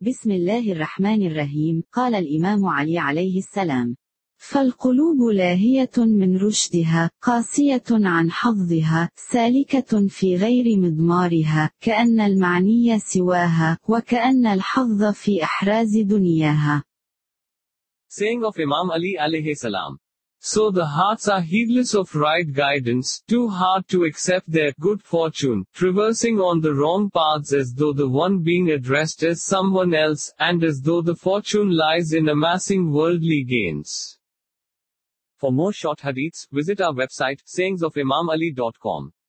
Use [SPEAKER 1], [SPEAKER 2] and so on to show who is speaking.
[SPEAKER 1] بسم الله الرحمن الرحيم. قال الإمام علي عليه السلام: فالقلوب لاهية من رشدها، قاسية عن حظها، سالكة في غير مضمارها، كأن المعني سواها، وكأن الحظ في أحراز دنياها.
[SPEAKER 2] Saying of Imam Ali alayhi salam. So the hearts are heedless of right guidance, too hard to accept their good fortune, traversing on the wrong paths as though the one being addressed as someone else, and as though the fortune lies in amassing worldly gains. For more short hadiths, visit our website, sayingsofimamali.com.